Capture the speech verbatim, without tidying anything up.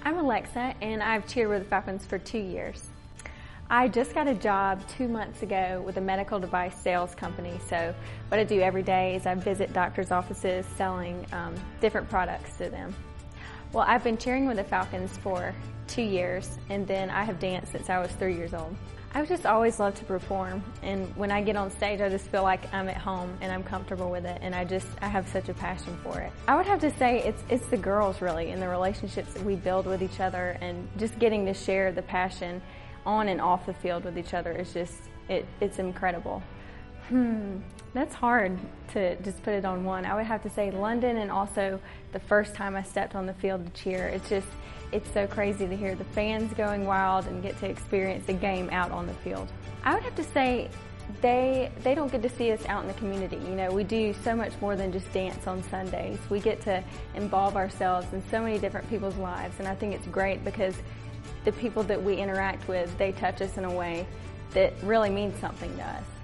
I'm Alexa, and I've cheered with the Falcons for two years. I just got a job two months ago with a medical device sales company, so what I do every day is I visit doctors' offices selling um, different products to them. Well, I've been cheering with the Falcons for two years, and then I have danced since I was three years old. I've just always loved to perform, and when I get on stage, I just feel like I'm at home and I'm comfortable with it, and I just, I have such a passion for it. I would have to say it's, it's the girls really, and the relationships that we build with each other, and just getting to share the passion on and off the field with each other is just, it, it's incredible. Hmm, that's hard to just put it on one. I would have to say London, and also the first time I stepped on the field to cheer. It's just, it's so crazy to hear the fans going wild and get to experience the game out on the field. I would have to say they they don't get to see us out in the community. You know, we do so much more than just dance on Sundays. We get to involve ourselves in so many different people's lives, and I think it's great because the people that we interact with, they touch us in a way that really means something to us.